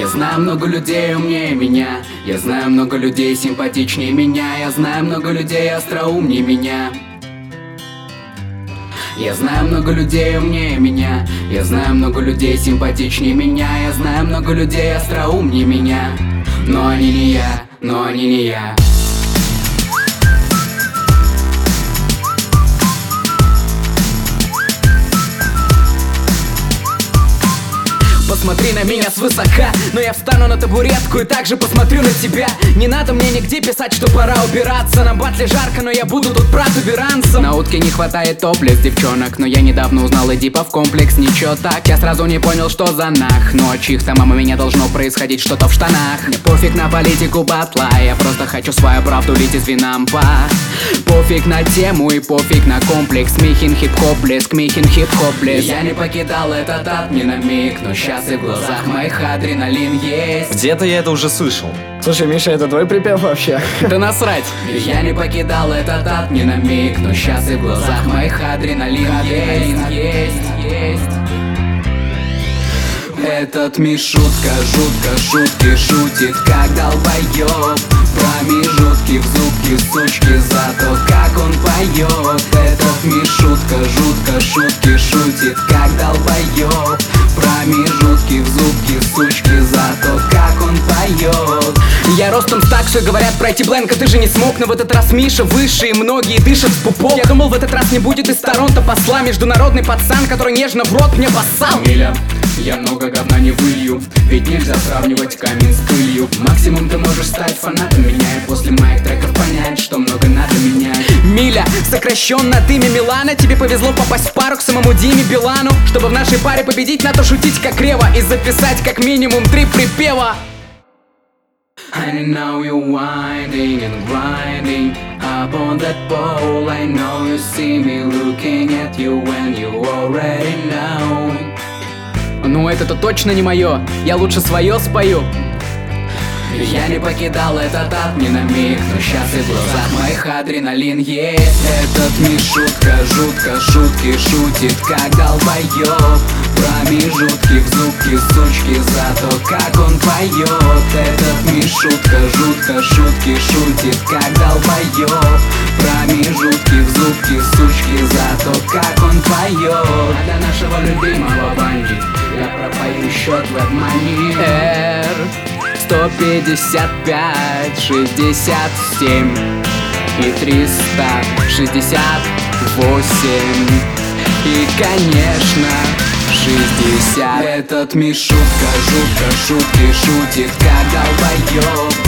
Я знаю много людей умнее меня. Я знаю много людей симпатичнее меня. Я знаю много людей остроумнее меня. Я знаю много людей умнее меня. Я знаю много людей симпатичнее меня. Я знаю много людей остроумнее меня. Но они не я, но они не я. Посмотри на меня свысока, но я встану на табуретку и также посмотрю на тебя. Не надо мне нигде писать, что пора убираться. На батле жарко, но я буду тут протуберанцем. На утке не хватает топлес девчонок, но я недавно узнал Эдипов комплекс. Ничего так, я сразу не понял, что за нах. Но от чьих-то мама меня должно происходить что-то в штанах. Мне пофиг на политику батла, я просто хочу свою правду лить из винампа. Пофиг на тему и пофиг на комплекс. Михин хип-хоп блеск, Михин хип-хоп блеск. Я не покидал этот ад ни на миг, но сейчас и в глазах моих адреналин есть. Где-то я это уже слышал. Слушай, Миша, это твой припев вообще? Да насрать. Я не покидал этот ад ни на миг, но сейчас и в глазах моих адреналин есть. Этот Мишутка жутко шутки шутит, как долбоёб. Промежутки в зубки, сучки, зато как он поет. Этот Мишутка жутко шутки шутит, как долбоёб. Промежутки в зубки, сучки, зато как он поет. Я ростом так, что говорят пройти бленка, ты же не смог. Но в этот раз Миша выше, и многие дышат в пупок. Я думал, в этот раз не будет из Торонто посла. Международный пацан, который нежно в рот мне поссал. Миля, я много говна не вылью, ведь нельзя сравнивать камень с пылью. Максимум ты можешь стать фанатом меня и после моих треков понять, что много надо менять. Миля, сокращенно от имя Милана. Тебе повезло попасть в пару к самому Диме Билану. Чтобы в нашей паре победить, надо шутить как Рева и записать как минимум 3 припева. I know you're winding and grinding up on that pole. I know you see me looking at you when you already know. Ну это-то точно не мое, я лучше свое спою. Я не покидал этот ад ни на миг, но сейчас и в глазах моих адреналин есть. Этот Мишутка жутко шутки шутит, как долбоёб. Промежутки в зубки, сучки, зато как он поет. Этот Мишутка жутко шутки шутит, как долбоёб. Промежутки в зубки, сучки, зато как он поет. А для нашего любимого Банди я пропою счет в обмане. 155, 67 и 368. И, конечно, 60. Этот Мишутка жутко шутки шутит, как долбоёб.